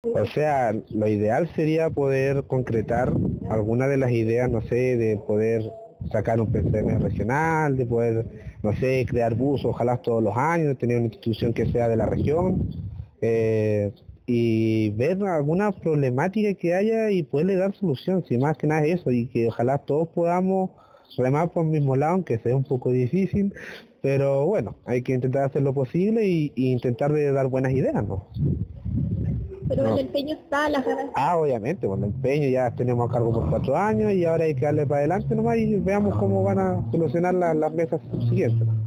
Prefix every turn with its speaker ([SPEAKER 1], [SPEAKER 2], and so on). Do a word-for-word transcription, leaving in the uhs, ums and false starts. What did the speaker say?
[SPEAKER 1] O sea, lo ideal sería poder concretar alguna de las ideas, no sé, de poder sacar un P C M regional, de poder, no sé, crear bus, ojalá todos los años, tener una institución que sea de la región, eh, y ver alguna problemática que haya y poderle dar solución, si más que nada es eso, y que ojalá todos podamos remar por el mismo lado, aunque sea un poco difícil, pero bueno, hay que intentar hacer lo posible y, y intentar de dar buenas ideas, ¿no?
[SPEAKER 2] Pero el
[SPEAKER 1] No.
[SPEAKER 2] empeño está, las ganas.
[SPEAKER 1] Ah, obviamente, con el empeño ya tenemos a cargo por cuatro años y ahora hay que darle para adelante nomás y veamos cómo van a solucionar la- las mesas siguientes.